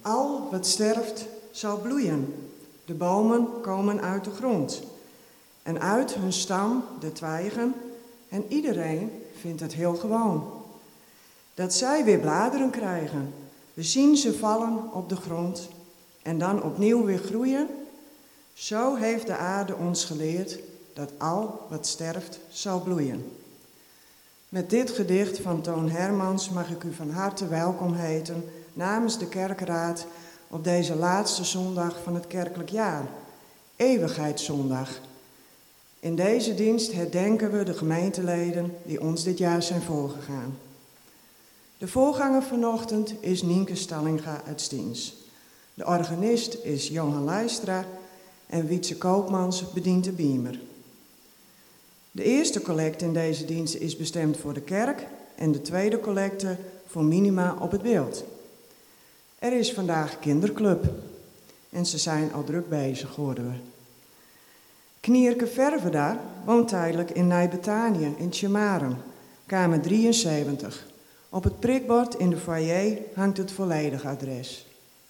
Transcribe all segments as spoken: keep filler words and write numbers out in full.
Al wat sterft zal bloeien. De bomen komen uit de grond. En uit hun stam de twijgen. En iedereen vindt het heel gewoon. Dat zij weer bladeren krijgen. We zien ze vallen op de grond. En dan opnieuw weer groeien. Zo heeft de aarde ons geleerd dat al wat sterft zal bloeien. Met dit gedicht van Toon Hermans mag ik u van harte welkom heten namens de kerkraad op deze laatste zondag van het kerkelijk jaar, Eeuwigheidszondag. In deze dienst herdenken we de gemeenteleden die ons dit jaar zijn voorgegaan. De voorganger vanochtend is Nienke Stallinga uit Stiens. De organist is Johan Leistra en Wietse Koopmans bedient de biemer. De eerste collecte in deze dienst is bestemd voor de kerk en de tweede collecte voor Minima op het beeld. Er is vandaag kinderclub en ze zijn al druk bezig, hoorden we. Knierke Verveda woont tijdelijk in Nijbetanië in Tjemaren, kamer drieënzeventig. Op het prikbord in de foyer hangt het volledige adres.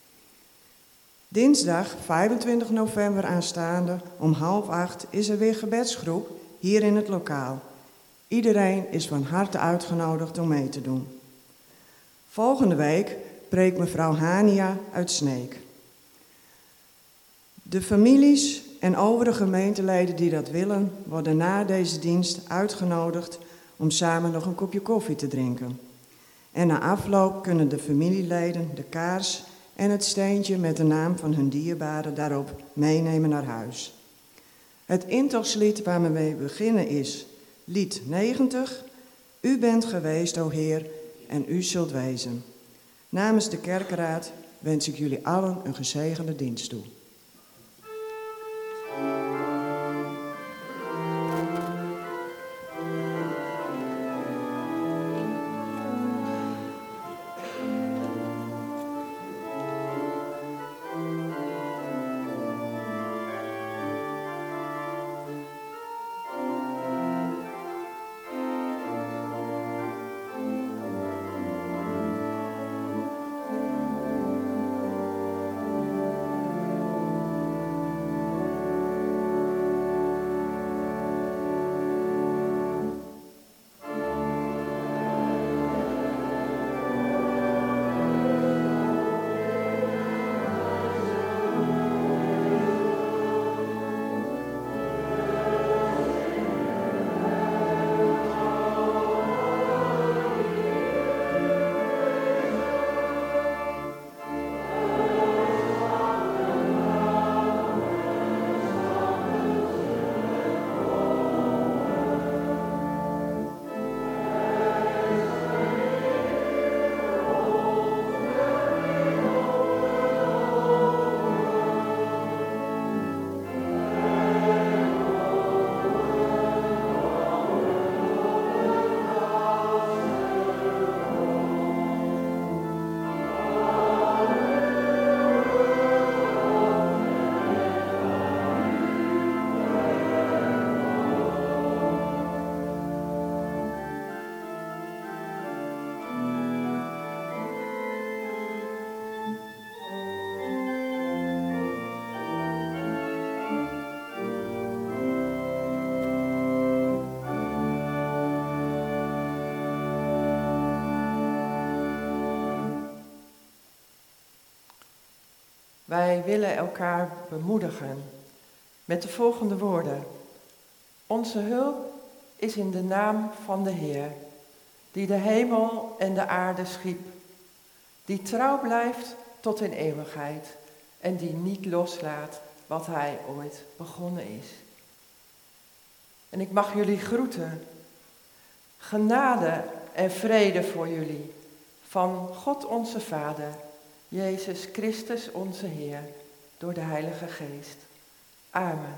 Dinsdag vijfentwintig november aanstaande om half acht is er weer gebedsgroep hier in het lokaal. Iedereen is van harte uitgenodigd om mee te doen. Volgende week preekt mevrouw Hania uit Sneek. De families en overige gemeenteleden die dat willen, worden na deze dienst uitgenodigd om samen nog een kopje koffie te drinken. En na afloop kunnen de familieleden de kaars en het steentje met de naam van hun dierbare daarop meenemen naar huis. Het intochtlied waar we mee beginnen is lied negentig. U bent geweest, o Heer, en u zult wezen. Namens de kerkraad wens ik jullie allen een gezegende dienst toe. Wij willen elkaar bemoedigen met de volgende woorden. Onze hulp is in de naam van de Heer, die de hemel en de aarde schiep, die trouw blijft tot in eeuwigheid en die niet loslaat wat hij ooit begonnen is. En ik mag jullie groeten. Genade en vrede voor jullie van God onze Vader, Jezus Christus onze Heer, door de Heilige Geest. Amen.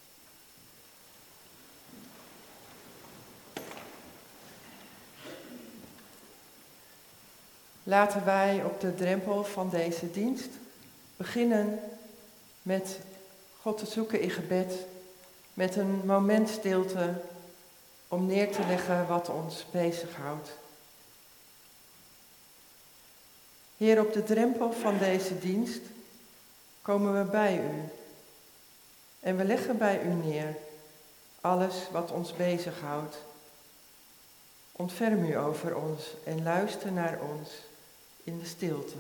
Laten wij op de drempel van deze dienst beginnen met God te zoeken in gebed, met een moment stilte om neer te leggen wat ons bezighoudt. Heer, op de drempel van deze dienst komen we bij u. En we leggen bij u neer alles wat ons bezighoudt. Ontferm u over ons en luister naar ons in de stilte.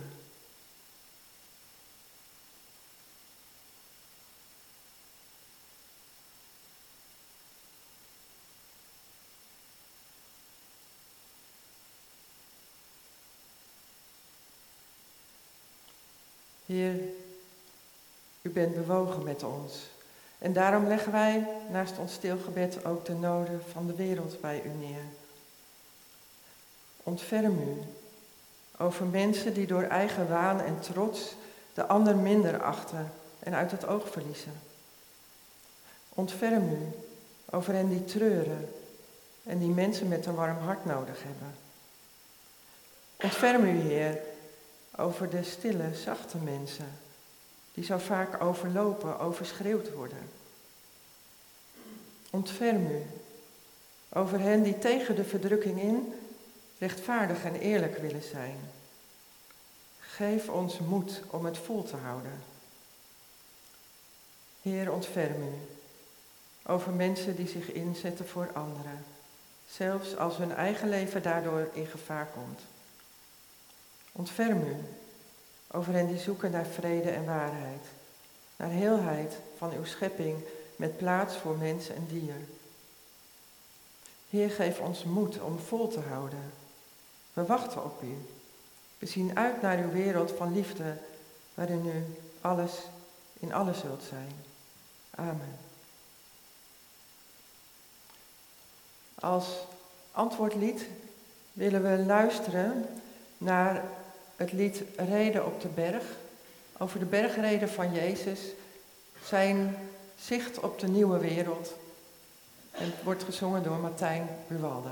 Heer, u bent bewogen met ons. En daarom leggen wij naast ons stilgebed ook de noden van de wereld bij u neer. Ontferm u over mensen die door eigen waan en trots de ander minder achten en uit het oog verliezen. Ontferm u over hen die treuren en die mensen met een warm hart nodig hebben. Ontferm u, Heer, over de stille, zachte mensen die zo vaak overlopen, overschreeuwd worden. Ontferm u over hen die tegen de verdrukking in rechtvaardig en eerlijk willen zijn. Geef ons moed om het vol te houden. Heer, ontferm u over mensen die zich inzetten voor anderen, zelfs als hun eigen leven daardoor in gevaar komt. Ontferm u over hen die zoeken naar vrede en waarheid, naar heelheid van uw schepping met plaats voor mens en dier. Heer, geef ons moed om vol te houden. We wachten op u. We zien uit naar uw wereld van liefde, waarin u alles in alles zult zijn. Amen. Als antwoordlied willen we luisteren naar het lied Reden op de berg, over de bergreden van Jezus, zijn zicht op de nieuwe wereld. En het wordt gezongen door Martijn Buwalda.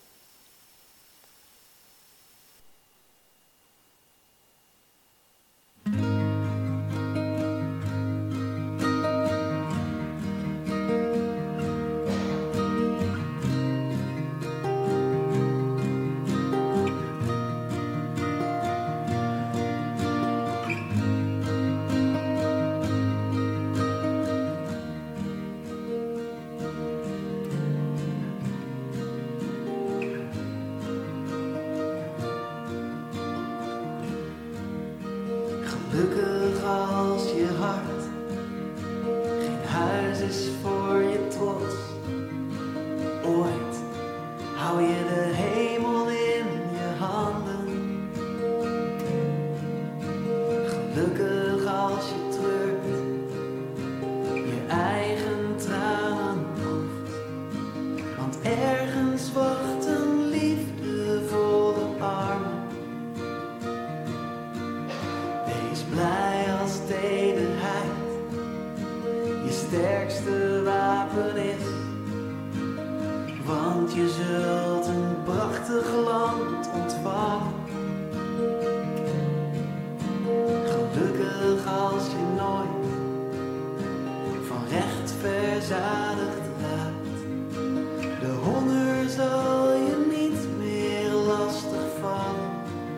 Gelukkig als je hart geen huis is voor je trots. Ooit hou je de hemel in je handen. Gelukkig als je treurt, je eigen tranen proeft. Want ergens wachten liefdevolle armen. Blij als tederheid je sterkste wapen is, want je zult een prachtig land ontvangen. Gelukkig als je nooit van recht verzadigd raakt, de honger zal je niet meer lastig vallen.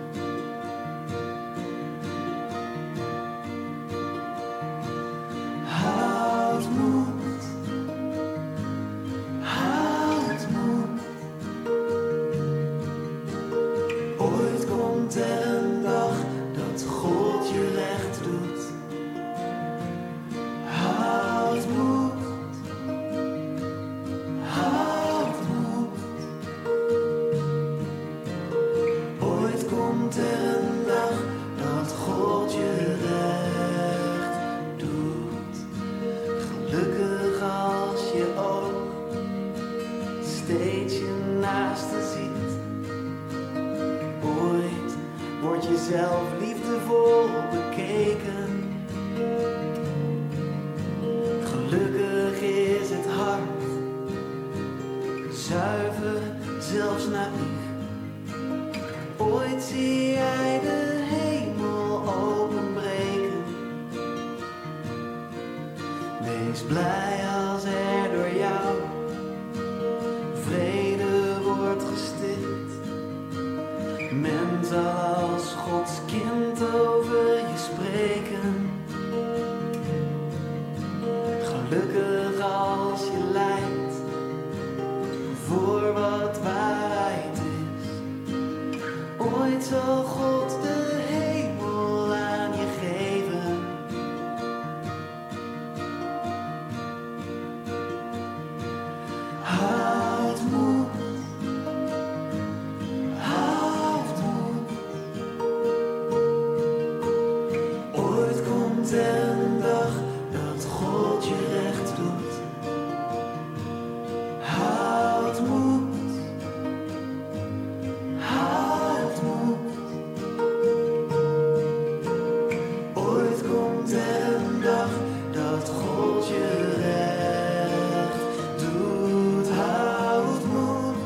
Zelf liefdevol bekeken. Gelukkig is het hart zuiver, zelfs naïef. Ooit zie jij de hemel openbreken. Wees blij als er door jou vrede wordt gesticht. Men zal als Gods kind voor wat waarheid is. Ooit zal God de hemel aan je geven. Houd moed, houd moed. Ooit komt er een dag dat God je recht doet. Houd moed, houd moed. Ooit komt er een dag dat God je recht doet. Houd moed,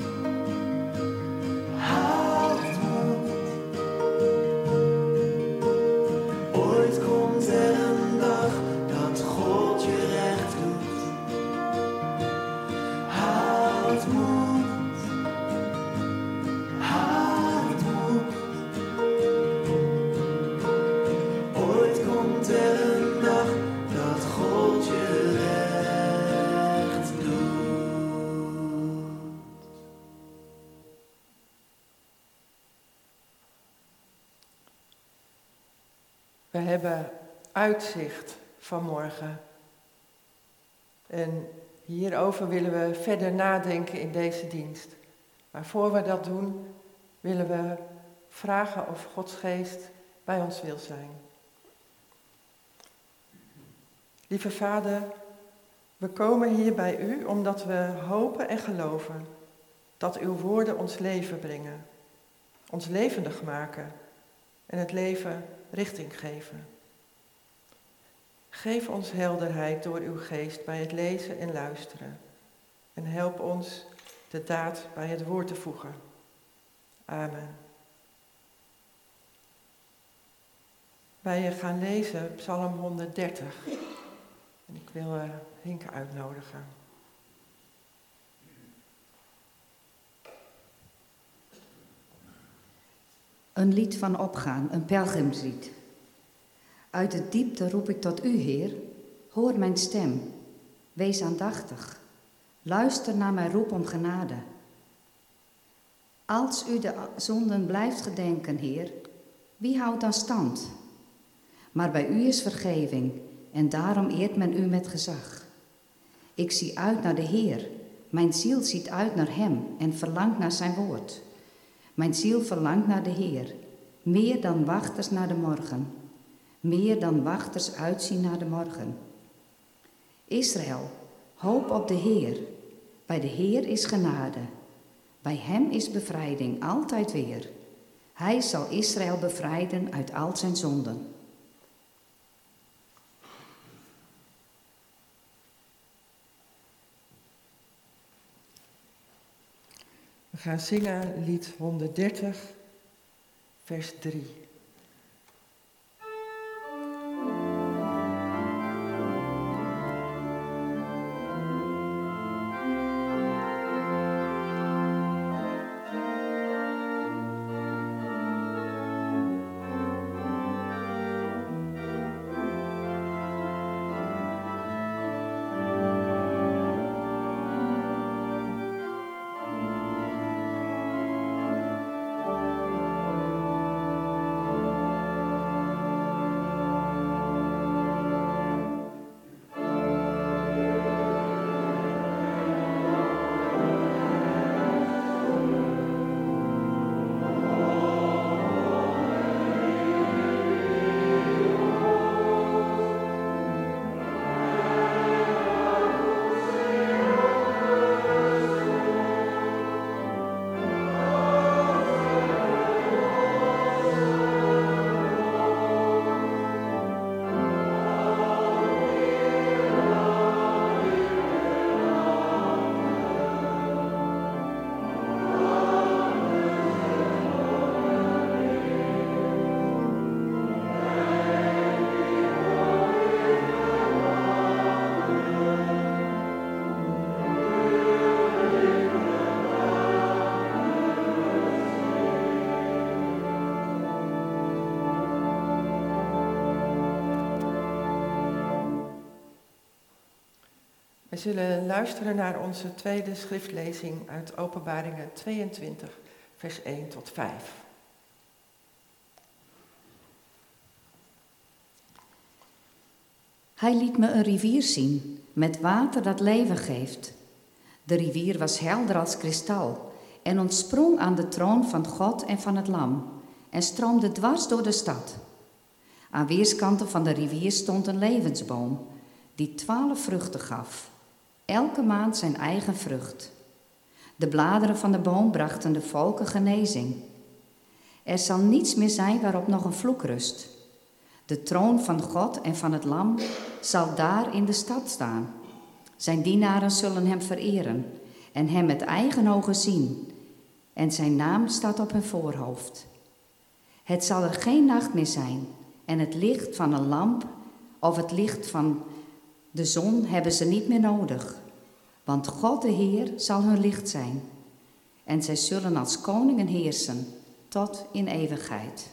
houd moed. Ooit komt er een dag dat God je recht doet. Houd moed, houd moed. Ooit komt er een dag dat God je recht doet. We hebben uitzicht vanmorgen. En hierover willen we verder nadenken in deze dienst. Maar voor we dat doen, willen we vragen of Gods geest bij ons wil zijn. Lieve Vader, we komen hier bij u omdat we hopen en geloven dat uw woorden ons leven brengen, ons levendig maken en het leven richting geven. Geef ons helderheid door uw geest bij het lezen en luisteren. En help ons de daad bij het woord te voegen. Amen. Wij gaan lezen Psalm honderddertig. En ik wil uh, Hinke uitnodigen. Een lied van opgaan, een pelgrimslied. Uit de diepte roep ik tot u, Heer. Hoor mijn stem. Wees aandachtig. Luister naar mijn roep om genade. Als u de zonden blijft gedenken, Heer, wie houdt dan stand? Maar bij u is vergeving en daarom eert men u met gezag. Ik zie uit naar de Heer. Mijn ziel ziet uit naar hem en verlangt naar zijn woord. Mijn ziel verlangt naar de Heer, meer dan wachters naar de morgen. Meer dan wachters uitzien naar de morgen. Israël, hoop op de Heer. Bij de Heer is genade. Bij hem is bevrijding altijd weer. Hij zal Israël bevrijden uit al zijn zonden. We gaan zingen lied honderddertig, vers drie. We zullen luisteren naar onze tweede schriftlezing uit Openbaringen tweeëntwintig, vers één tot vijf. Hij liet me een rivier zien, met water dat leven geeft. De rivier was helder als kristal en ontsprong aan de troon van God en van het Lam en stroomde dwars door de stad. Aan weerskanten van de rivier stond een levensboom, die twaalf vruchten gaf, elke maand zijn eigen vrucht. De bladeren van de boom brachten de volken genezing. Er zal niets meer zijn waarop nog een vloek rust. De troon van God en van het Lam zal daar in de stad staan. Zijn dienaren zullen hem vereren en hem met eigen ogen zien. En zijn naam staat op hun voorhoofd. Het zal er geen nacht meer zijn en het licht van een lamp of het licht van de zon hebben ze niet meer nodig. Want God de Heer zal hun licht zijn. En zij zullen als koningen heersen tot in eeuwigheid.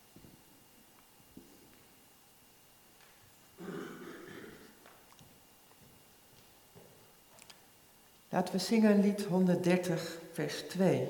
Laten we zingen lied honderddertig, vers twee.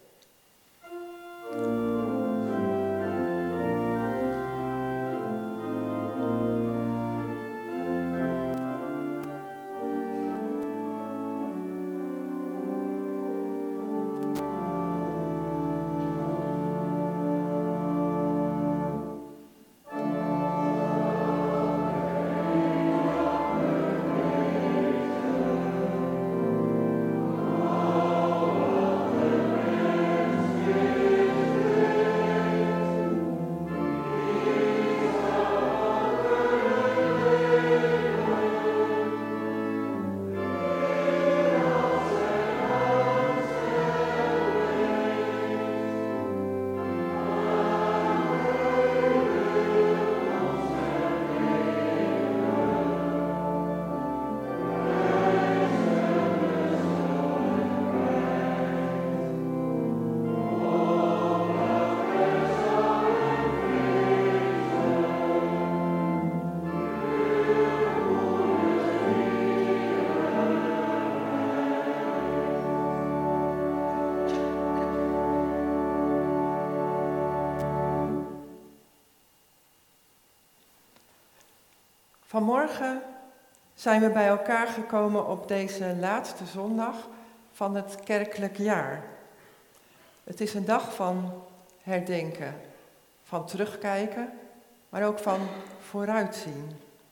Vanmorgen zijn we bij elkaar gekomen op deze laatste zondag van het kerkelijk jaar. Het is een dag van herdenken, van terugkijken, maar ook van vooruitzien.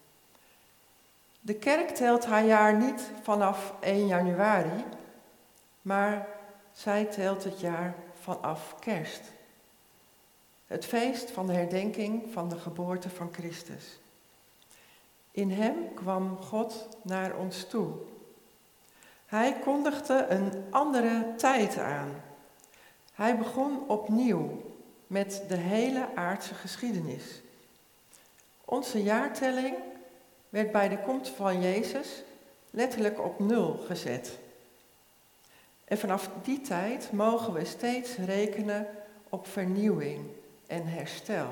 De kerk telt haar jaar niet vanaf één januari, maar zij telt het jaar vanaf kerst. Het feest van de herdenking van de geboorte van Christus. In hem kwam God naar ons toe. Hij kondigde een andere tijd aan. Hij begon opnieuw met de hele aardse geschiedenis. Onze jaartelling werd bij de komst van Jezus letterlijk op nul gezet. En vanaf die tijd mogen we steeds rekenen op vernieuwing en herstel.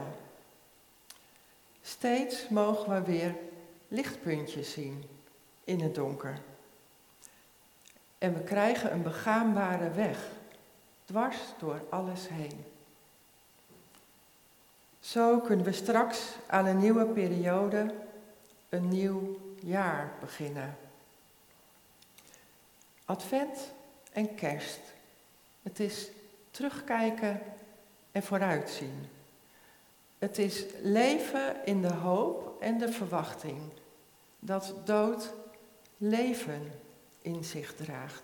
Steeds mogen we weer lichtpuntjes zien in het donker. En we krijgen een begaanbare weg, dwars door alles heen. Zo kunnen we straks aan een nieuwe periode, een nieuw jaar beginnen. Advent en kerst. Het is terugkijken en vooruitzien. Het is leven in de hoop en de verwachting dat dood leven in zich draagt.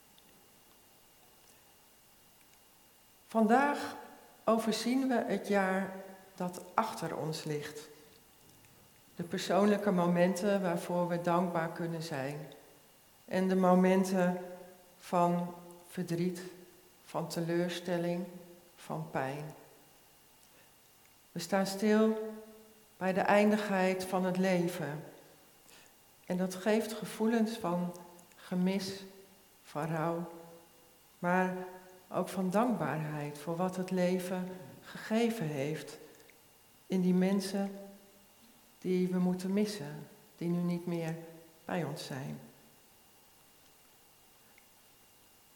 Vandaag overzien we het jaar dat achter ons ligt. De persoonlijke momenten waarvoor we dankbaar kunnen zijn. En de momenten van verdriet, van teleurstelling, van pijn. We staan stil bij de eindigheid van het leven. En dat geeft gevoelens van gemis, van rouw, maar ook van dankbaarheid voor wat het leven gegeven heeft in die mensen die we moeten missen, die nu niet meer bij ons zijn.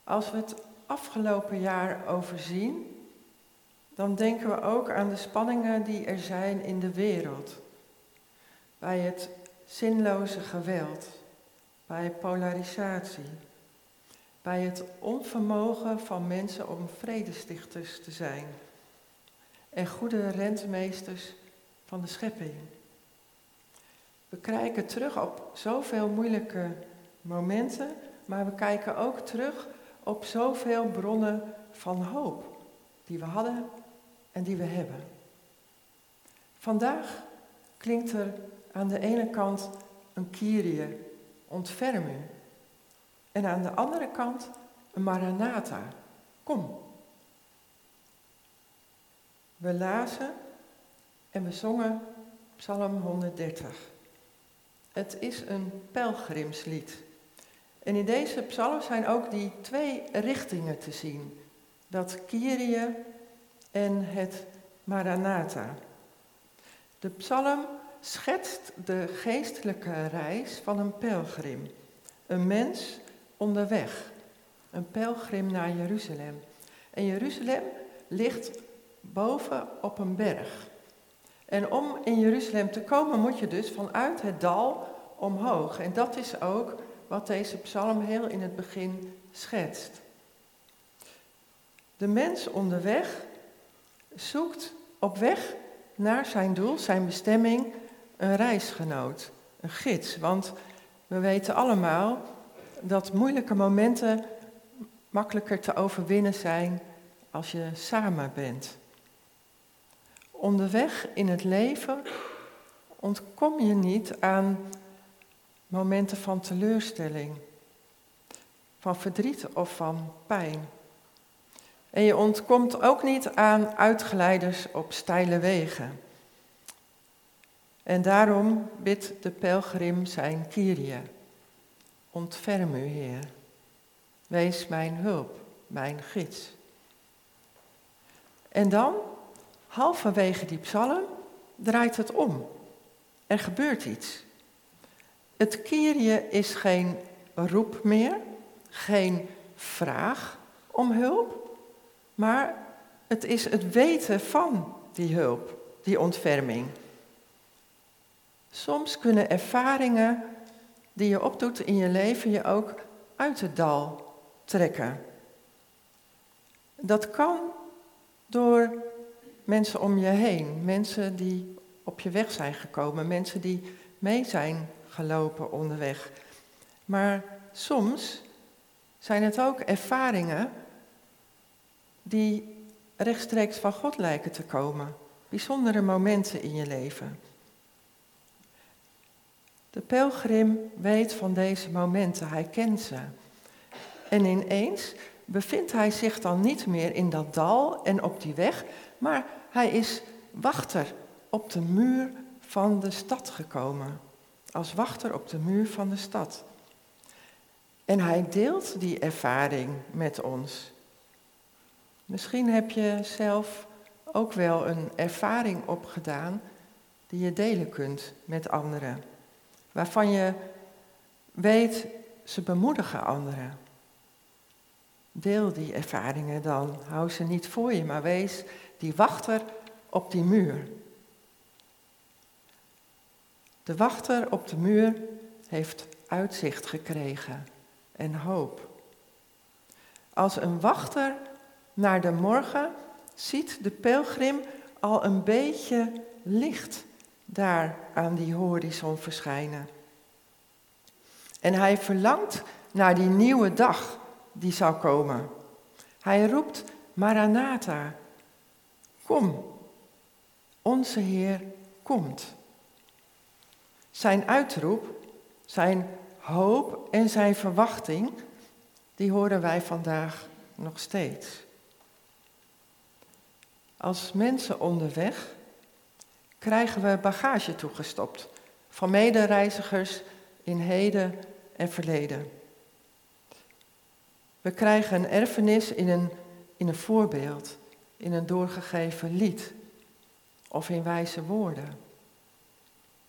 Als we het afgelopen jaar overzien, dan denken we ook aan de spanningen die er zijn in de wereld. Bij het zinloze geweld, bij polarisatie, bij het onvermogen van mensen om vredestichters te zijn en goede rentmeesters van de schepping. We kijken terug op zoveel moeilijke momenten, maar we kijken ook terug op zoveel bronnen van hoop die we hadden en die we hebben. Vandaag klinkt er aan de ene kant een Kyrie, ontferm u. En aan de andere kant een Maranatha, kom. We lazen en we zongen Psalm honderddertig. Het is een pelgrimslied. En in deze psalm zijn ook die twee richtingen te zien. Dat Kyrie en het Maranatha. De psalm schetst de geestelijke reis van een pelgrim. Een mens onderweg. Een pelgrim naar Jeruzalem. En Jeruzalem ligt boven op een berg. En om in Jeruzalem te komen moet je dus vanuit het dal omhoog. En dat is ook wat deze psalm heel in het begin schetst. De mens onderweg zoekt op weg naar zijn doel, zijn bestemming, een reisgenoot, een gids. Want we weten allemaal dat moeilijke momenten makkelijker te overwinnen zijn als je samen bent. Onderweg in het leven ontkom je niet aan momenten van teleurstelling, van verdriet of van pijn. En je ontkomt ook niet aan uitgeleiders op steile wegen. En daarom bidt de pelgrim zijn Kyrie. Ontferm u, Heer. Wees mijn hulp, mijn gids. En dan, halverwege die psalm, draait het om. Er gebeurt iets. Het Kyrie is geen roep meer, geen vraag om hulp, maar het is het weten van die hulp, die ontferming. Soms kunnen ervaringen die je opdoet in je leven je ook uit het dal trekken. Dat kan door mensen om je heen, mensen die op je weg zijn gekomen, mensen die mee zijn gelopen onderweg. Maar soms zijn het ook ervaringen die rechtstreeks van God lijken te komen. Bijzondere momenten in je leven. De pelgrim weet van deze momenten, hij kent ze. En ineens bevindt hij zich dan niet meer in dat dal en op die weg, maar hij is wachter op de muur van de stad gekomen. Als wachter op de muur van de stad. En hij deelt die ervaring met ons. Misschien heb je zelf ook wel een ervaring opgedaan die je delen kunt met anderen. Waarvan je weet, ze bemoedigen anderen. Deel die ervaringen dan. Hou ze niet voor je, maar wees die wachter op die muur. De wachter op de muur heeft uitzicht gekregen en hoop. Als een wachter naar de morgen ziet de pelgrim al een beetje licht daar aan die horizon verschijnen. En hij verlangt naar die nieuwe dag die zal komen. Hij roept Maranatha, kom, onze Heer komt. Zijn uitroep, zijn hoop en zijn verwachting, die horen wij vandaag nog steeds. Als mensen onderweg krijgen we bagage toegestopt van medereizigers in heden en verleden. We krijgen een erfenis in een, in een voorbeeld, in een doorgegeven lied of in wijze woorden.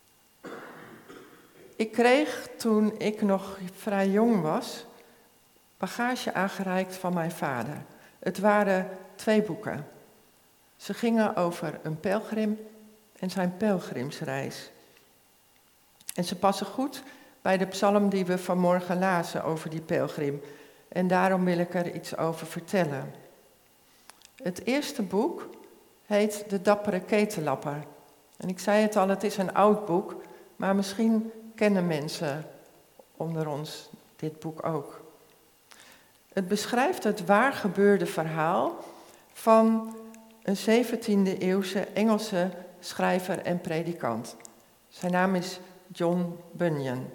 Ik kreeg toen ik nog vrij jong was bagage aangereikt van mijn vader. Het waren twee boeken. Ze gingen over een pelgrim en zijn pelgrimsreis. En ze passen goed bij de psalm die we vanmorgen lazen over die pelgrim. En daarom wil ik er iets over vertellen. Het eerste boek heet De Dappere Ketellapper. En ik zei het al, het is een oud boek, maar misschien kennen mensen onder ons dit boek ook. Het beschrijft het waar gebeurde verhaal van een zeventiende eeuwse Engelse schrijver en predikant. Zijn naam is John Bunyan.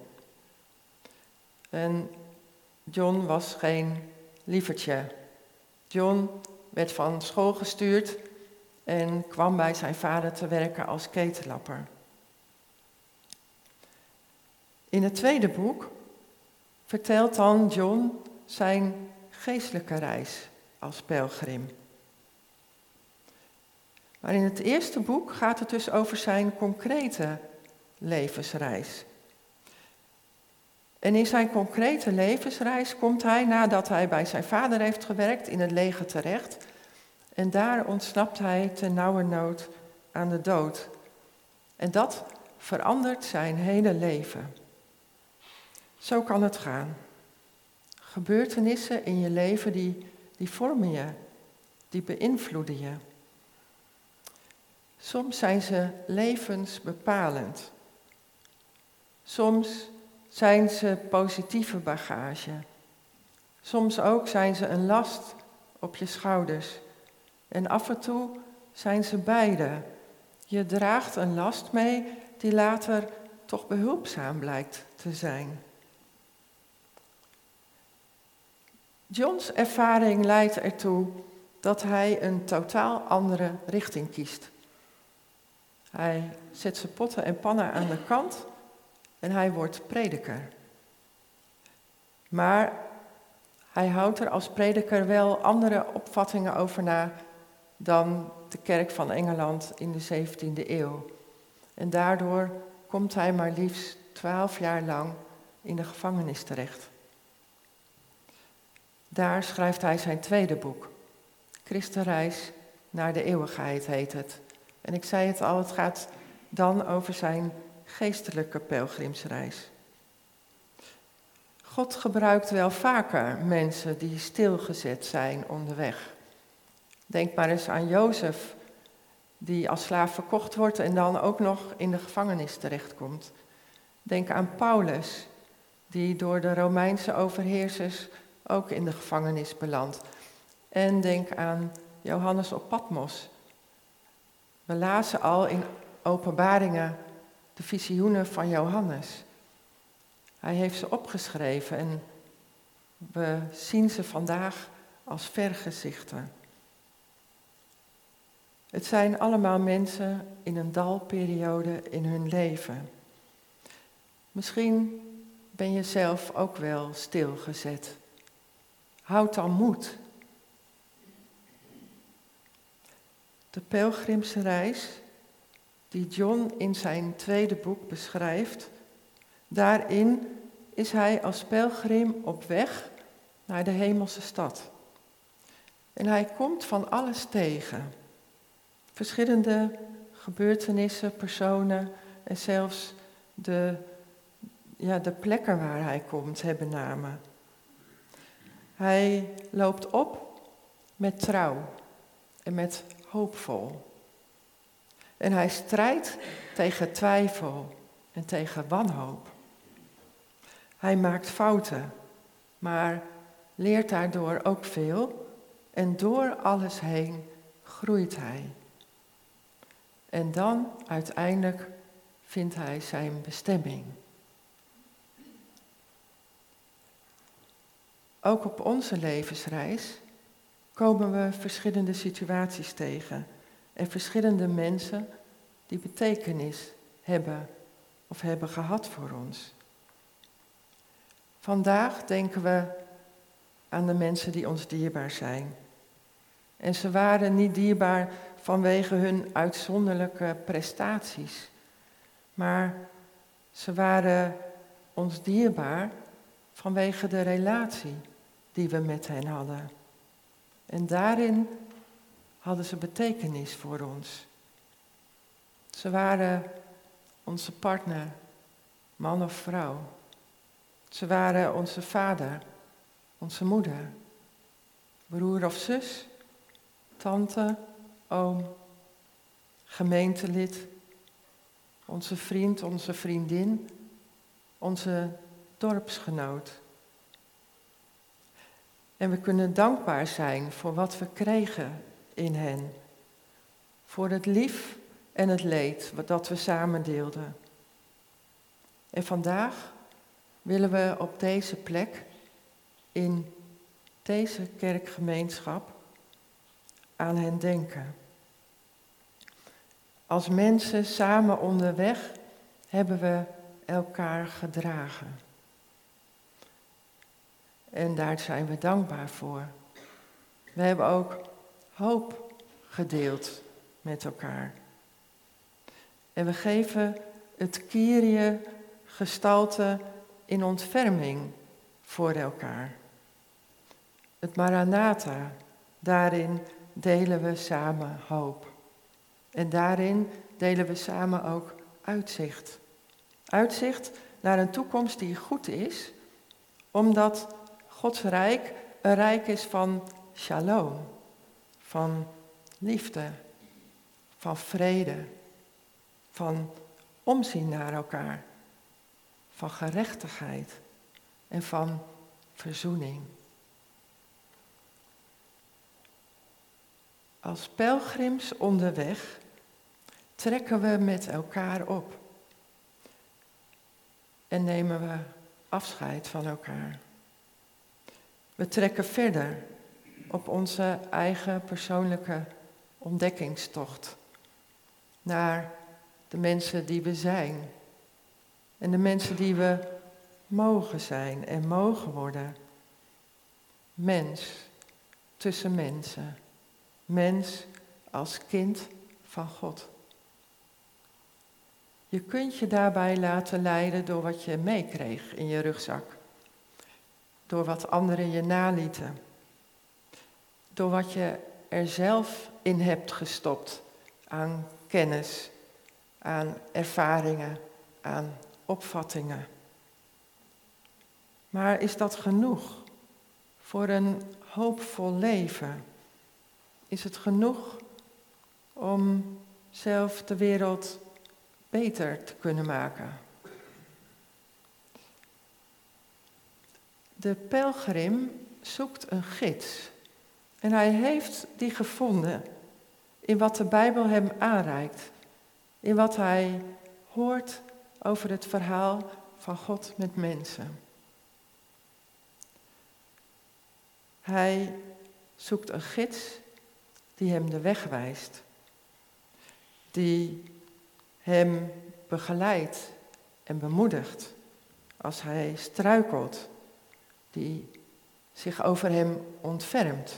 En John was geen lievertje. John werd van school gestuurd en kwam bij zijn vader te werken als ketellapper. In het tweede boek vertelt dan John zijn geestelijke reis als pelgrim. Maar in het eerste boek gaat het dus over zijn concrete levensreis. En in zijn concrete levensreis komt hij, nadat hij bij zijn vader heeft gewerkt, in het leger terecht. En daar ontsnapt hij ten nauwernood aan de dood. En dat verandert zijn hele leven. Zo kan het gaan. Gebeurtenissen in je leven die, die vormen je, die beïnvloeden je. Soms zijn ze levensbepalend. Soms zijn ze positieve bagage. Soms ook zijn ze een last op je schouders. En af en toe zijn ze beide. Je draagt een last mee die later toch behulpzaam blijkt te zijn. John's ervaring leidt ertoe dat hij een totaal andere richting kiest. Hij zet zijn potten en pannen aan de kant en hij wordt prediker. Maar hij houdt er als prediker wel andere opvattingen over na dan de kerk van Engeland in de zeventiende eeuw. En daardoor komt hij maar liefst twaalf jaar lang in de gevangenis terecht. Daar schrijft hij zijn tweede boek. Christenreis naar de eeuwigheid heet het. En ik zei het al, het gaat dan over zijn geestelijke pelgrimsreis. God gebruikt wel vaker mensen die stilgezet zijn onderweg. Denk maar eens aan Jozef, die als slaaf verkocht wordt en dan ook nog in de gevangenis terechtkomt. Denk aan Paulus, die door de Romeinse overheersers ook in de gevangenis belandt. En denk aan Johannes op Patmos. We lazen al in Openbaringen de visioenen van Johannes. Hij heeft ze opgeschreven en we zien ze vandaag als vergezichten. Het zijn allemaal mensen in een dalperiode in hun leven. Misschien ben je zelf ook wel stilgezet. Houd dan moed. De pelgrimsreis die John in zijn tweede boek beschrijft, daarin is hij als pelgrim op weg naar de hemelse stad. En hij komt van alles tegen. Verschillende gebeurtenissen, personen en zelfs de, ja, de plekken waar hij komt hebben namen. Hij loopt op met trouw en met hoopvol. En hij strijdt tegen twijfel en tegen wanhoop. Hij maakt fouten, maar leert daardoor ook veel. En door alles heen groeit hij. En dan uiteindelijk vindt hij zijn bestemming. Ook op onze levensreis komen we verschillende situaties tegen en verschillende mensen die betekenis hebben of hebben gehad voor ons. Vandaag denken we aan de mensen die ons dierbaar zijn. En ze waren niet dierbaar vanwege hun uitzonderlijke prestaties, maar ze waren ons dierbaar vanwege de relatie die we met hen hadden. En daarin hadden ze betekenis voor ons. Ze waren onze partner, man of vrouw. Ze waren onze vader, onze moeder, broer of zus, tante, oom, gemeentelid, onze vriend, onze vriendin, onze dorpsgenoot. En we kunnen dankbaar zijn voor wat we kregen in hen. Voor het lief en het leed dat we samen deelden. En vandaag willen we op deze plek, in deze kerkgemeenschap, aan hen denken. Als mensen samen onderweg hebben we elkaar gedragen. En daar zijn we dankbaar voor. We hebben ook hoop gedeeld met elkaar. En we geven het Kyrie gestalte in ontferming voor elkaar. Het Maranatha, daarin delen we samen hoop. En daarin delen we samen ook uitzicht. Uitzicht naar een toekomst die goed is, omdat Gods rijk een rijk is van shalom, van liefde, van vrede, van omzien naar elkaar, van gerechtigheid en van verzoening. Als pelgrims onderweg trekken we met elkaar op en nemen we afscheid van elkaar. We trekken verder op onze eigen persoonlijke ontdekkingstocht naar de mensen die we zijn en de mensen die we mogen zijn en mogen worden. Mens tussen mensen, mens als kind van God. Je kunt je daarbij laten leiden door wat je meekreeg in je rugzak. Door wat anderen je nalieten. Door wat je er zelf in hebt gestopt aan kennis, aan ervaringen, aan opvattingen. Maar is dat genoeg voor een hoopvol leven? Is het genoeg om zelf de wereld beter te kunnen maken? De pelgrim zoekt een gids en hij heeft die gevonden in wat de Bijbel hem aanreikt, in wat hij hoort over het verhaal van God met mensen. Hij zoekt een gids die hem de weg wijst, die hem begeleidt en bemoedigt als hij struikelt, die zich over hem ontfermt.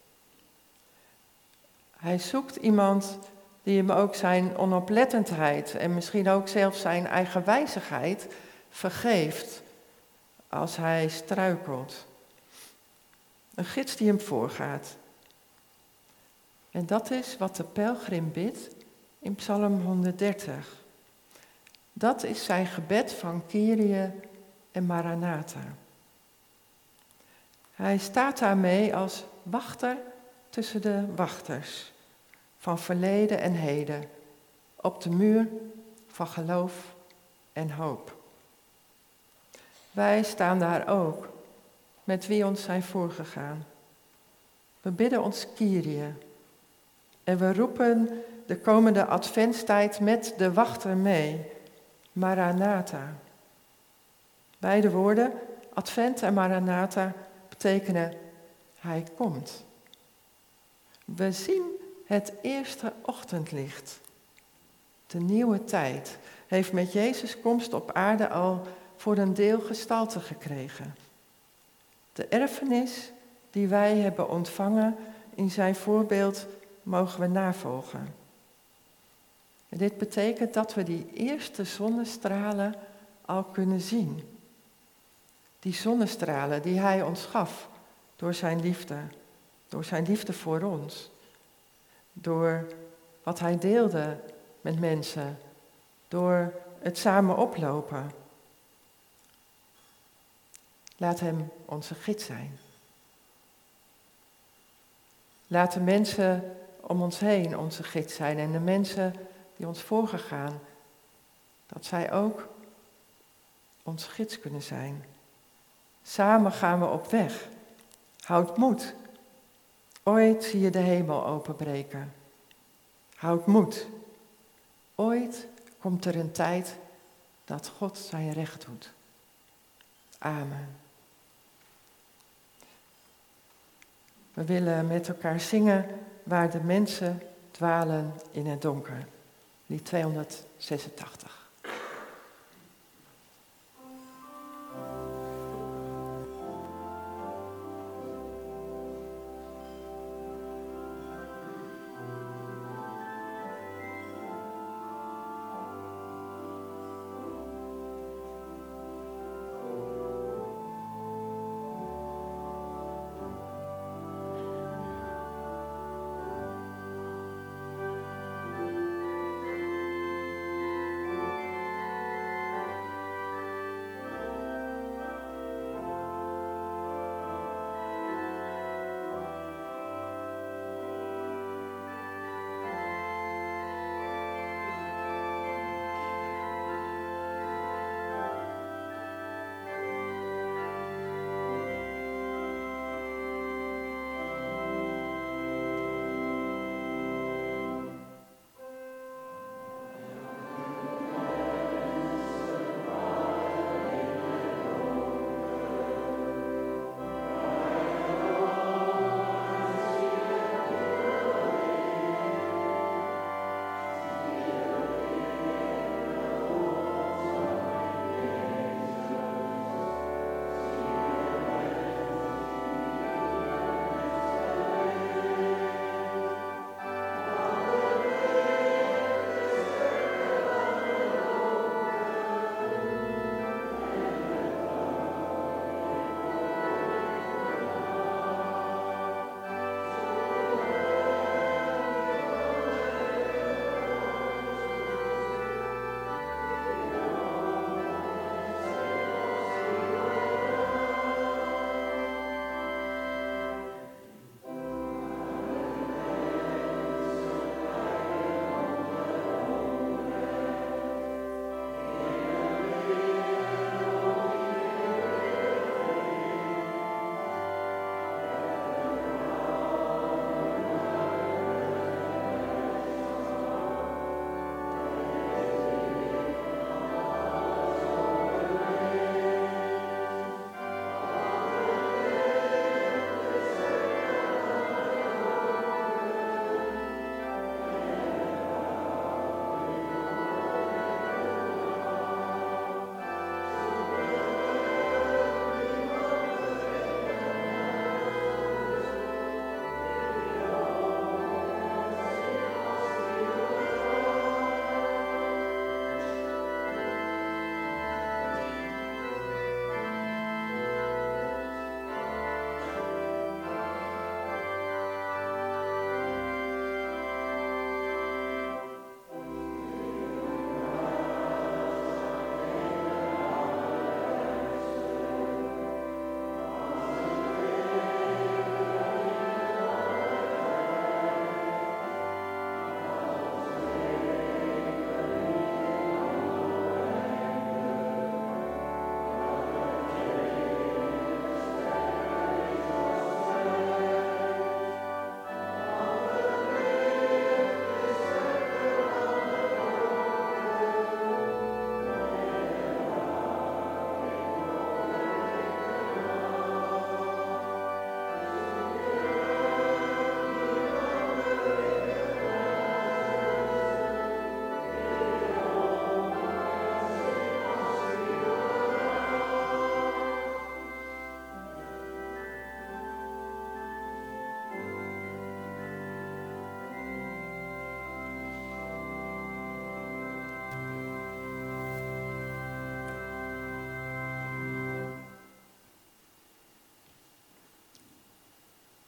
Hij zoekt iemand die hem ook zijn onoplettendheid en misschien ook zelfs zijn eigen wijzigheid vergeeft als hij struikelt. Een gids die hem voorgaat. En dat is wat de pelgrim bidt in Psalm honderddertig. Dat is zijn gebed van Kyrie en Maranatha. Hij staat daarmee als wachter tussen de wachters, van verleden en heden, op de muur van geloof en hoop. Wij staan daar ook, met wie ons zijn voorgegaan. We bidden ons Kyrie en we roepen de komende adventstijd met de wachter mee, Maranatha. Beide woorden, advent en Maranatha, betekenen hij komt. We zien het eerste ochtendlicht. De nieuwe tijd heeft met Jezus' komst op aarde al voor een deel gestalte gekregen. De erfenis die wij hebben ontvangen in zijn voorbeeld mogen we navolgen. En dit betekent dat we die eerste zonnestralen al kunnen zien. Die zonnestralen die hij ons gaf door zijn liefde, door zijn liefde voor ons, door wat hij deelde met mensen, door het samen oplopen. Laat hem onze gids zijn. Laat de mensen om ons heen onze gids zijn en de mensen die ons voorgegaan, dat zij ook onze gids kunnen zijn. Samen gaan we op weg. Houd moed. Ooit zie je de hemel openbreken. Houd moed. Ooit komt er een tijd dat God zijn recht doet. Amen. We willen met elkaar zingen waar de mensen dwalen in het donker. Lied tweehonderdzesentachtig. Thank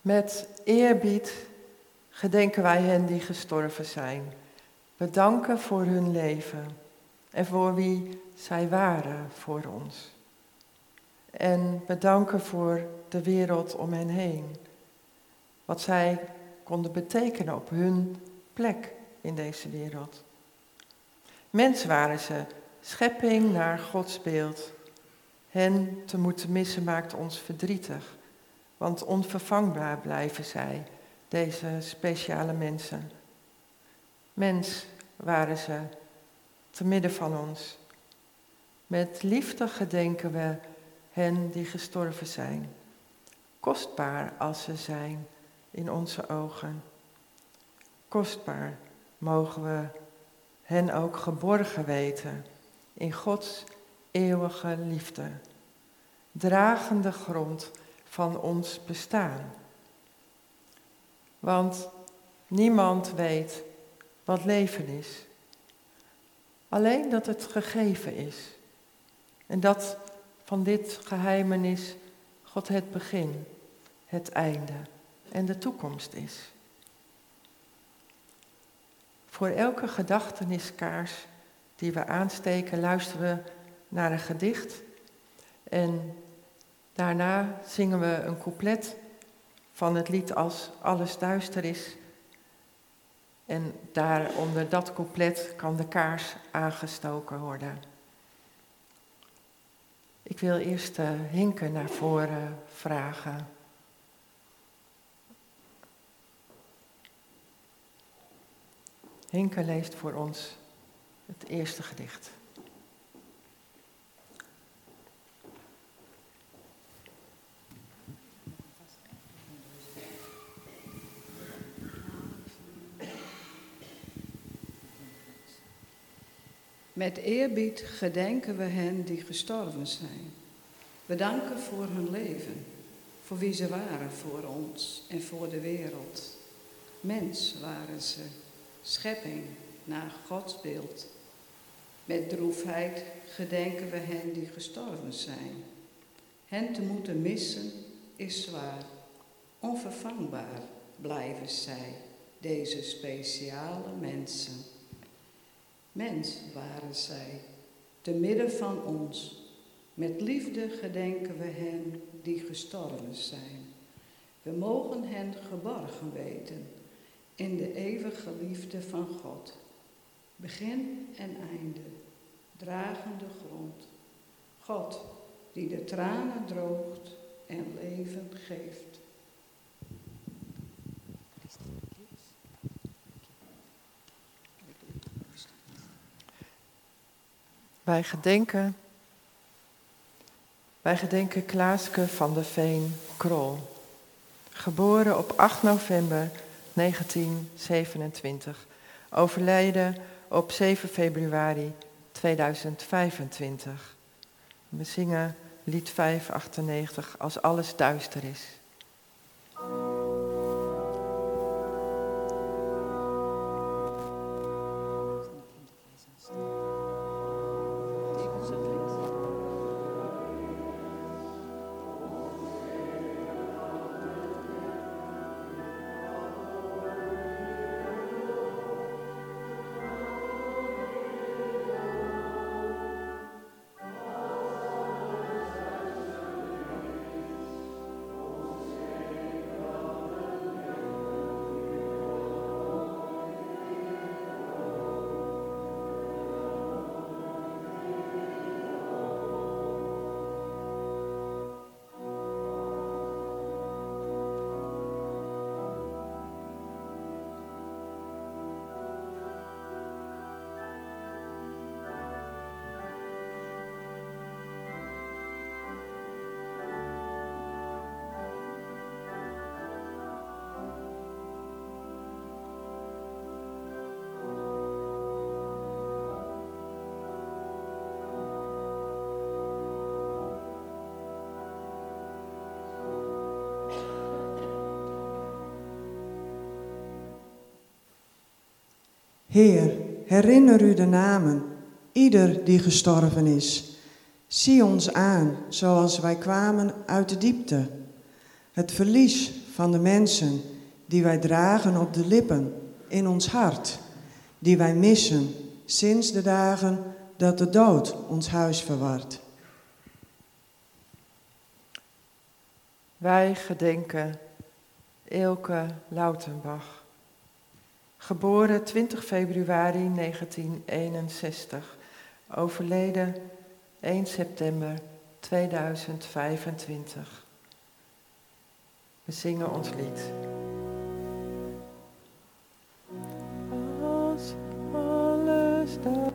Met eerbied gedenken wij hen die gestorven zijn. We danken voor hun leven en voor wie zij waren voor ons. En we danken voor de wereld om hen heen. Wat zij konden betekenen op hun plek in deze wereld. Mens waren ze, schepping naar Gods beeld. Hen te moeten missen maakt ons verdrietig, want onvervangbaar blijven zij, deze speciale mensen. Mens waren ze, te midden van ons. Met liefde gedenken we hen die gestorven zijn. Kostbaar als ze zijn in onze ogen. Kostbaar mogen we hen ook geborgen weten in Gods eeuwige liefde. Dragende grond van ons bestaan. Want niemand weet wat leven is. Alleen dat het gegeven is. En dat van dit geheimenis God het begin, het einde en de toekomst is. Voor elke gedachteniskaars die we aansteken, luisteren we naar een gedicht. En daarna zingen we een couplet van het lied Als alles duister is. En daar onder dat couplet kan de kaars aangestoken worden. Ik wil eerst uh, Hinke naar voren vragen. Hinke leest voor ons het eerste gedicht. Met eerbied gedenken we hen die gestorven zijn. We danken voor hun leven, voor wie ze waren voor ons en voor de wereld. Mens waren ze, schepping naar Gods beeld. Met droefheid gedenken we hen die gestorven zijn. Hen te moeten missen is zwaar. Onvervangbaar blijven zij, deze speciale mensen. Mens waren zij, te midden van ons. Met liefde gedenken we hen die gestorven zijn. We mogen hen geborgen weten in de eeuwige liefde van God. Begin en einde, dragende grond. God die de tranen droogt en leven geeft. Wij gedenken, wij gedenken Klaaske van der Veen Krol, geboren op acht november negentien zevenentwintig, overleden op zeven februari tweeduizend vijfentwintig. We zingen lied vijfhonderdachtennegentig, Als alles duister is. Heer, herinner u de namen, ieder die gestorven is. Zie ons aan, zoals wij kwamen uit de diepte. Het verlies van de mensen die wij dragen op de lippen in ons hart, die wij missen sinds de dagen dat de dood ons huis verwart. Wij gedenken Eelke Lautenbach, geboren twintig februari negentien eenenzestig, overleden één september tweeduizend vijfentwintig. We zingen ons lied. Als alles dat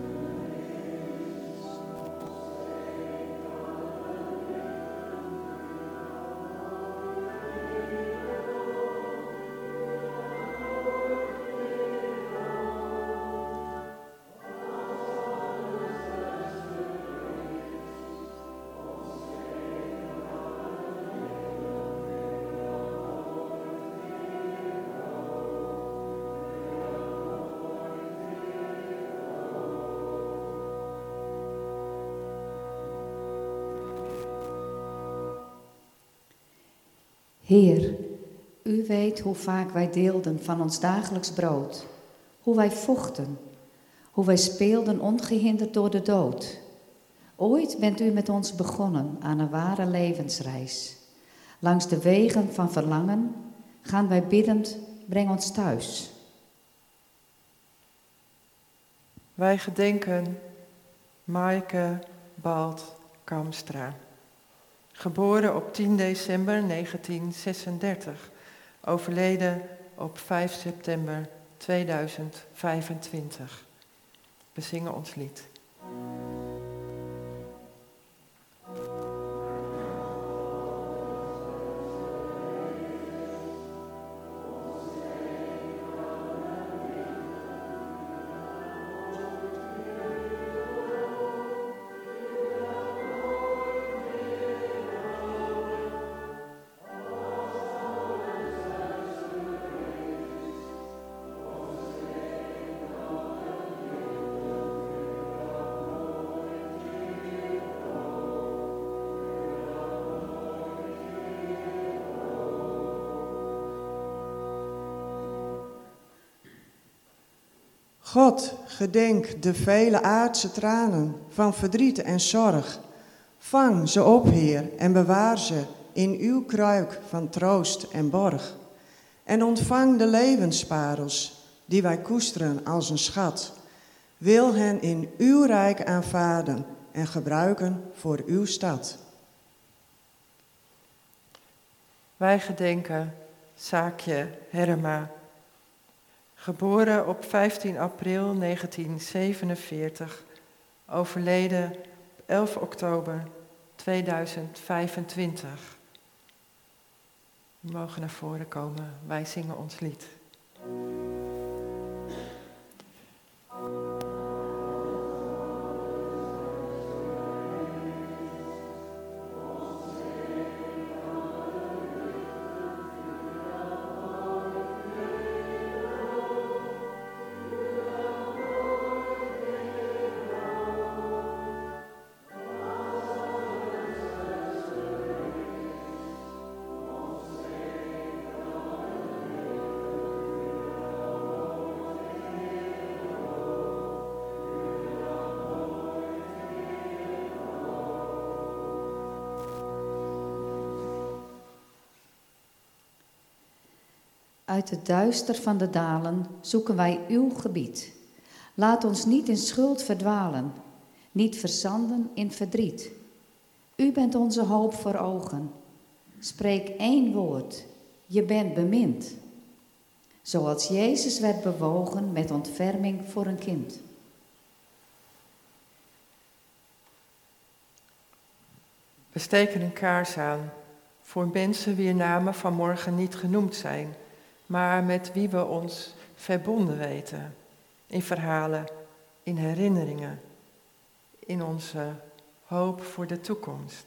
Heer, u weet hoe vaak wij deelden van ons dagelijks brood, hoe wij vochten, hoe wij speelden ongehinderd door de dood. Ooit bent u met ons begonnen aan een ware levensreis. Langs de wegen van verlangen gaan wij biddend, breng ons thuis. Wij gedenken Maaike Balt Kamstra, geboren op tien december negentien zesendertig, overleden op vijf september tweeduizend vijfentwintig. We zingen ons lied. God, gedenk de vele aardse tranen van verdriet en zorg. Vang ze op, Heer, en bewaar ze in uw kruik van troost en borg. En ontvang de levensparels die wij koesteren als een schat. Wil hen in uw rijk aanvaarden en gebruiken voor uw stad. Wij gedenken Saakje Herma, geboren op vijftien april negentien zevenenveertig, overleden op elf oktober tweeduizend vijfentwintig. We mogen naar voren komen, wij zingen ons lied. Uit het duister van de dalen zoeken wij uw gebied. Laat ons niet in schuld verdwalen, niet verzanden in verdriet. U bent onze hoop voor ogen. Spreek één woord, je bent bemind. Zoals Jezus werd bewogen met ontferming voor een kind. We steken een kaars aan voor mensen wier namen vanmorgen niet genoemd zijn, maar met wie we ons verbonden weten, in verhalen, in herinneringen, in onze hoop voor de toekomst.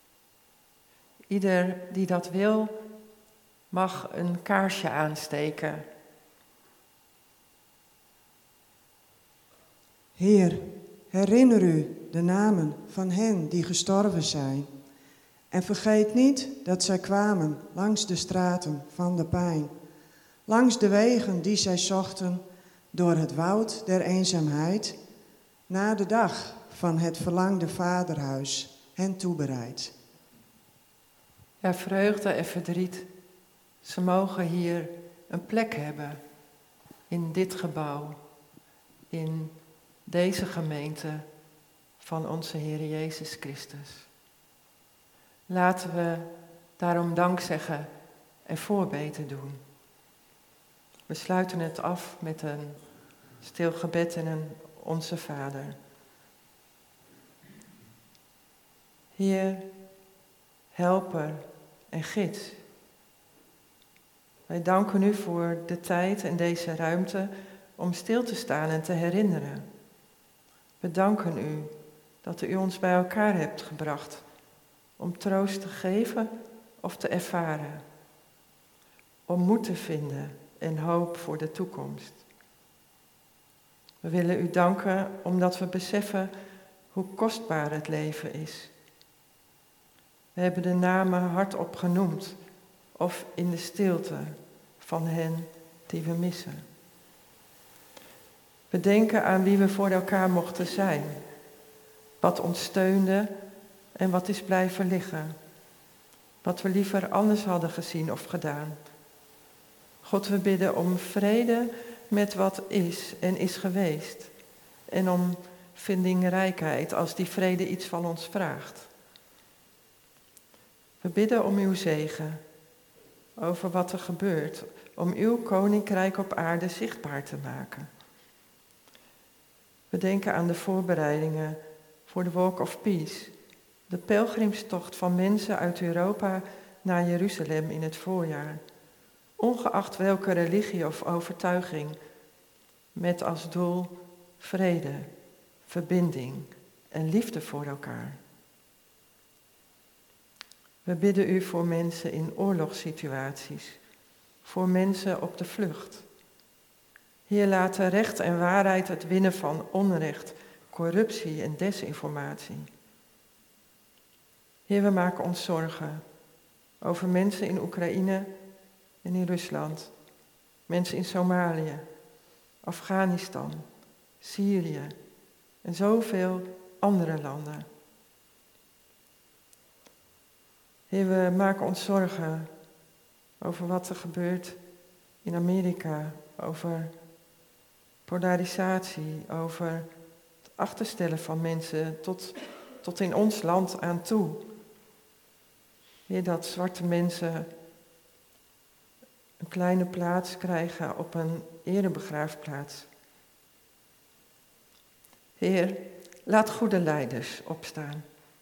Ieder die dat wil, mag een kaarsje aansteken. Heer, herinner u de namen van hen die gestorven zijn En vergeet niet dat zij kwamen langs de straten van de pijn, langs de wegen die zij zochten, door het woud der eenzaamheid, na de dag van het verlangde vaderhuis hen toebereid. Ja, vreugde en verdriet, ze mogen hier een plek hebben in dit gebouw, in deze gemeente van onze Heer Jezus Christus. Laten we daarom dank zeggen en voorbeden doen. We sluiten het af met een stil gebed en een Onze Vader. Heer, helper en gids. Wij danken u voor de tijd en deze ruimte om stil te staan en te herinneren. We danken u dat u ons bij elkaar hebt gebracht om troost te geven of te ervaren, om moed te vinden en hoop voor de toekomst. We willen u danken omdat we beseffen hoe kostbaar het leven is. We hebben de namen hardop genoemd of in de stilte van hen die we missen. We denken aan wie we voor elkaar mochten zijn, wat ons steunde en wat is blijven liggen, wat we liever anders hadden gezien of gedaan. God, we bidden om vrede met wat is en is geweest en om vindingrijkheid als die vrede iets van ons vraagt. We bidden om uw zegen over wat er gebeurt, om uw koninkrijk op aarde zichtbaar te maken. We denken aan de voorbereidingen voor de Walk of Peace, de pelgrimstocht van mensen uit Europa naar Jeruzalem in het voorjaar, ongeacht welke religie of overtuiging, met als doel vrede, verbinding en liefde voor elkaar. We bidden u voor mensen in oorlogssituaties, voor mensen op de vlucht. Heer, laten recht en waarheid het winnen van onrecht, corruptie en desinformatie. Heer, we maken ons zorgen over mensen in Oekraïne en in Rusland, mensen in Somalië, Afghanistan, Syrië en zoveel andere landen. Heer, we maken ons zorgen over wat er gebeurt in Amerika, over polarisatie, over het achterstellen van mensen tot, tot in ons land aan toe. Heer, dat zwarte mensen een kleine plaats krijgen op een erebegraafplaats. Heer, laat goede leiders opstaan.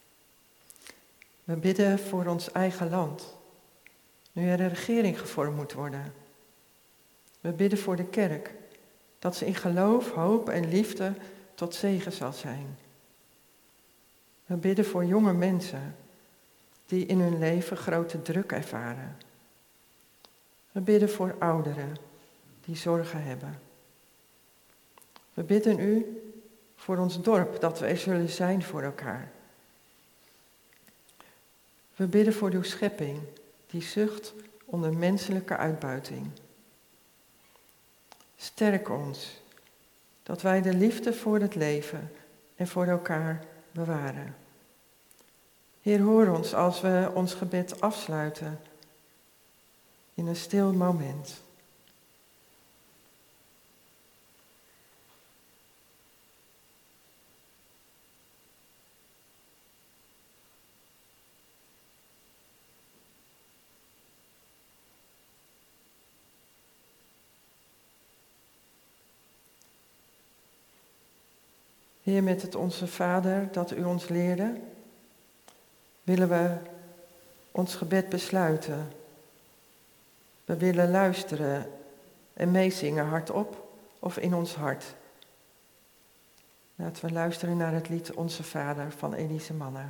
We bidden voor ons eigen land, nu er een regering gevormd moet worden. We bidden voor de kerk, dat ze in geloof, hoop en liefde tot zegen zal zijn. We bidden voor jonge mensen die in hun leven grote druk ervaren. We bidden voor ouderen die zorgen hebben. We bidden u voor ons dorp, dat we er zullen zijn voor elkaar. We bidden voor uw schepping, die zucht onder menselijke uitbuiting. Sterk ons, dat wij de liefde voor het leven en voor elkaar bewaren. Heer, hoor ons als we ons gebed afsluiten in een stil moment. Heer, met het Onze Vader dat u ons leerde, willen we ons gebed besluiten. We willen luisteren en meezingen hardop of in ons hart. Laten we luisteren naar het lied Onze Vader van Elise Manna.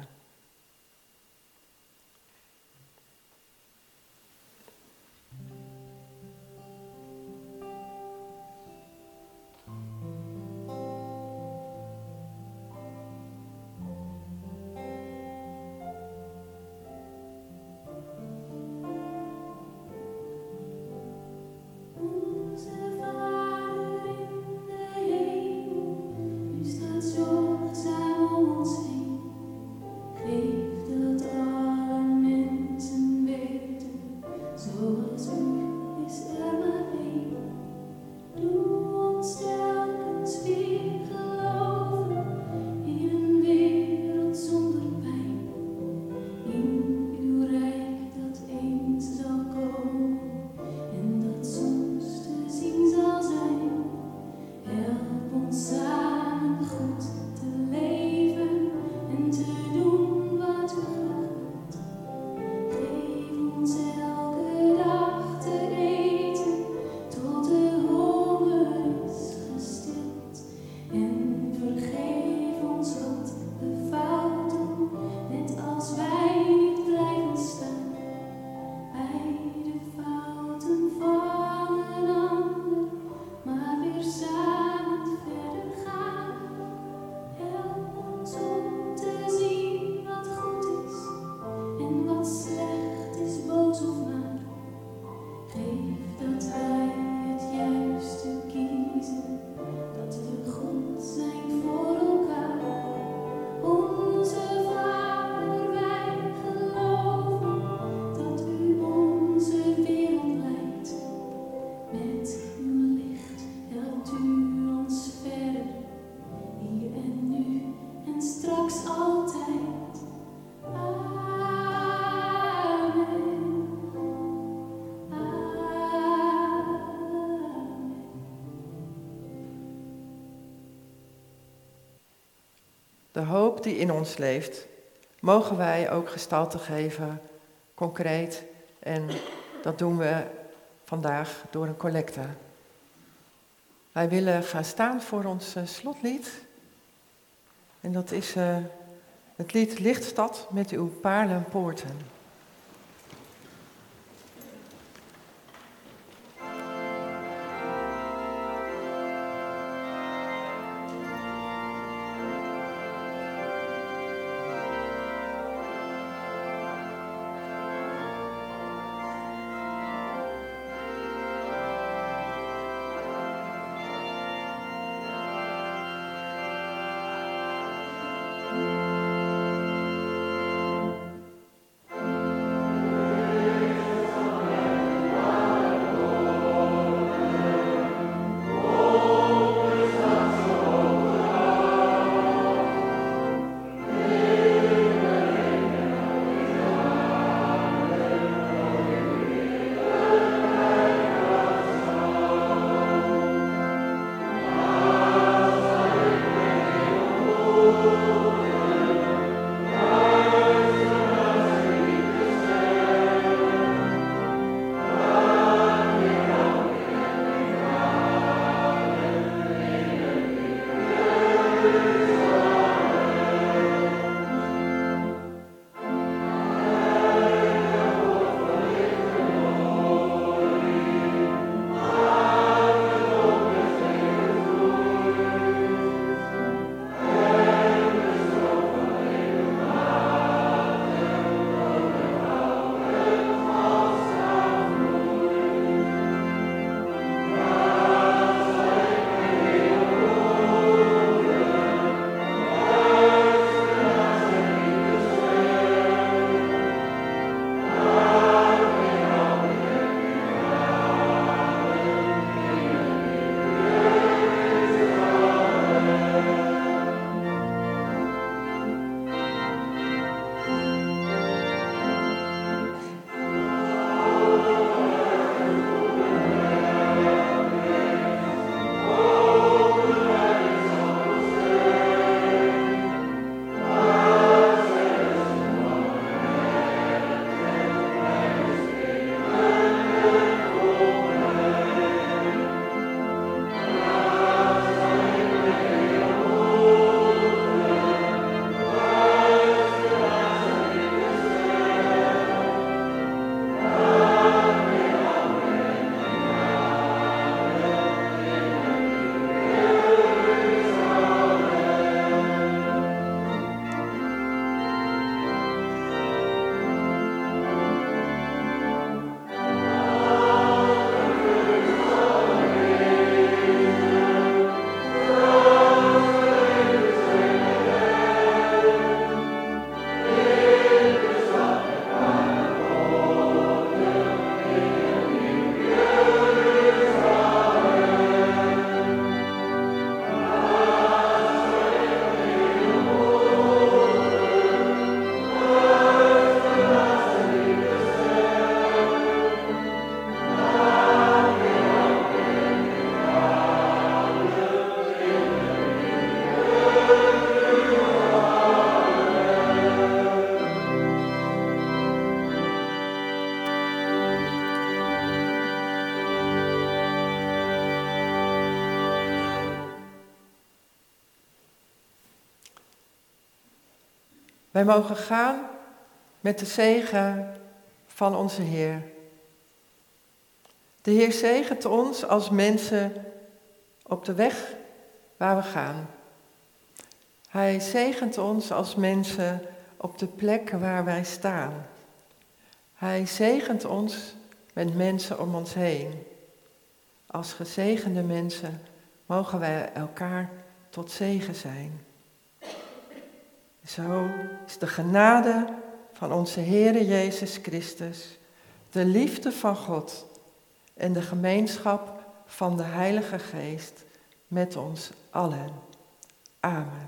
de hoop die in ons leeft, mogen wij ook gestalte geven, concreet. En dat doen we vandaag door een collecte. Wij willen gaan staan voor ons uh, slotlied. En dat is uh, het lied Lichtstad met uw paarlenpoorten. Wij mogen gaan met de zegen van onze Heer. De Heer zegent ons als mensen op de weg waar we gaan. Hij zegent ons als mensen op de plek waar wij staan. Hij zegent ons met mensen om ons heen. Als gezegende mensen mogen wij elkaar tot zegen zijn. Zo is de genade van onze Heere Jezus Christus, de liefde van God en de gemeenschap van de Heilige Geest met ons allen. Amen.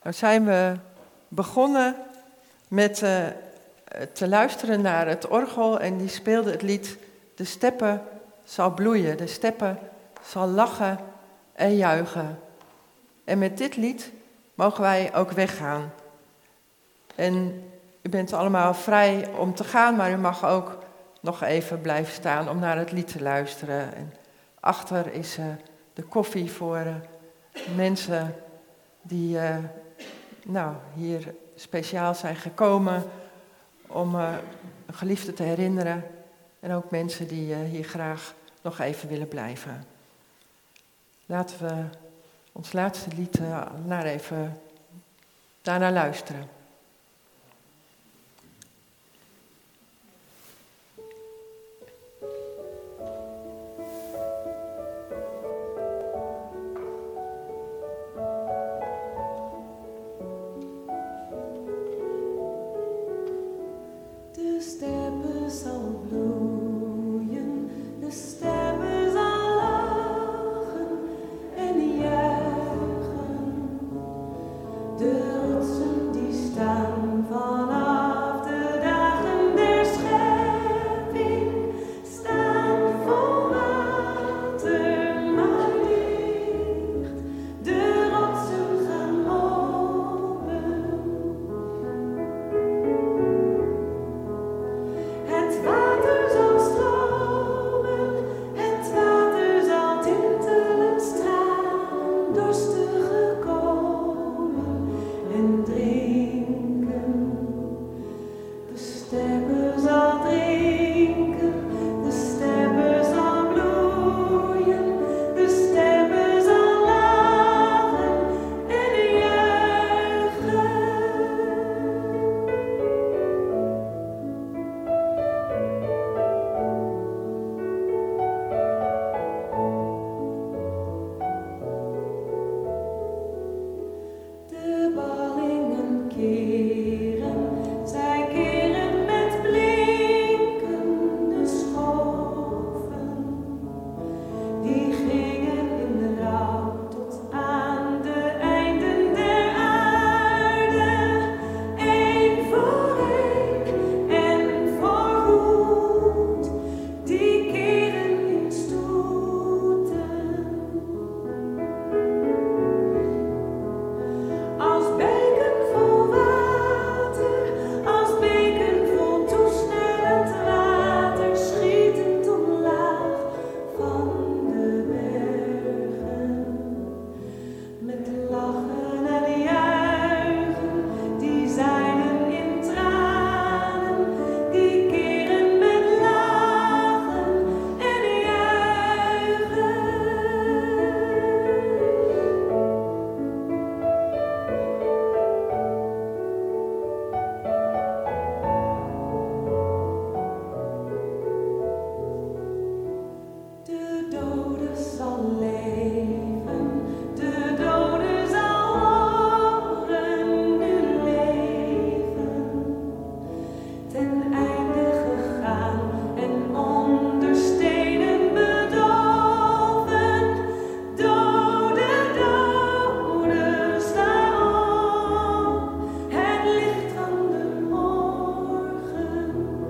Nou zijn we begonnen met uh, te luisteren naar het orgel en die speelde het lied De steppe zal bloeien, de steppe zal lachen en juichen. En met dit lied mogen wij ook weggaan. En u bent allemaal vrij om te gaan, maar u mag ook nog even blijven staan om naar het lied te luisteren. En achter is uh, de koffie voor uh, mensen die uh, nou, hier speciaal zijn gekomen om uh, een geliefde te herinneren. En ook mensen die uh, hier graag nog even willen blijven. Laten we ons laatste lied uh, naar even daarna luisteren. De steppe zal bloeien, de steppe zal lachen en juichen. De rotsen die staan vanaf de dagen der schepping, staan vol water maar dicht. De rotsen gaan open. Het water zal stromen, het water zal tintelen, stralen, dorstige komen en drinken. De steppe zal drinken, de steppe zal bloeien, de steppe zal lachen en juichen. De ballingen keren, zij keren met blinkende schoven. Die gingen in de rouw tot aan de einden der aarde. Eén voor één en voorgoed, die keren in stoeten. Als beken vol water, als beken vol toesnellend water, schietend omlaag van de bergen. Met lachen en juichen, die zijnen in tranen, die keren met lachen en juichen. De dode zal leven, de dode zal horen nu leven. Ten einde gegaan en onder stenen bedolven. Dode, dode, sta op, het licht van de morgen.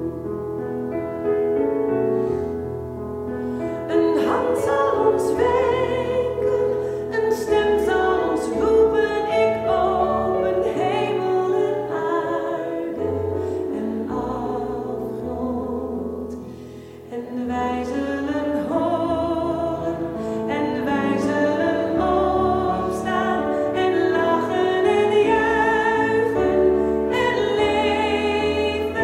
Een hand zal ons wenken, een stem zal ons roepen. Ik open hemel en aarde en afgrond. En wij zullen horen en wij zullen opstaan en lachen en juichen en leven.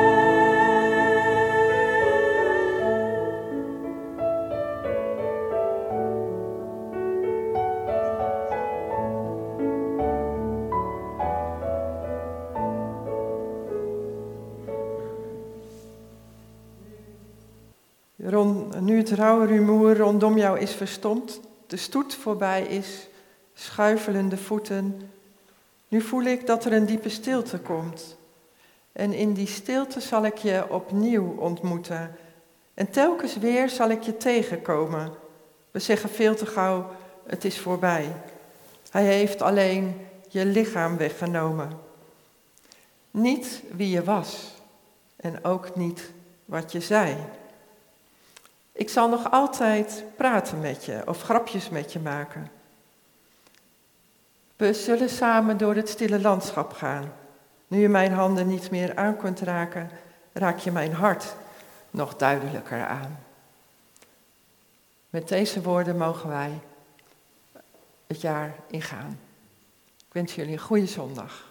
Ron, nu het rouwrumoer rondom jou is verstomd, de stoet voorbij is, schuifelende voeten. Nu voel ik dat er een diepe stilte komt. En in die stilte zal ik je opnieuw ontmoeten. En telkens weer zal ik je tegenkomen. We zeggen veel te gauw, het is voorbij. Hij heeft alleen je lichaam weggenomen. Niet wie je was en ook niet wat je zei. Ik zal nog altijd praten met je of grapjes met je maken. We zullen samen door het stille landschap gaan. Nu je mijn handen niet meer aan kunt raken, raak je mijn hart nog duidelijker aan. Met deze woorden mogen wij het jaar ingaan. Ik wens jullie een goede zondag.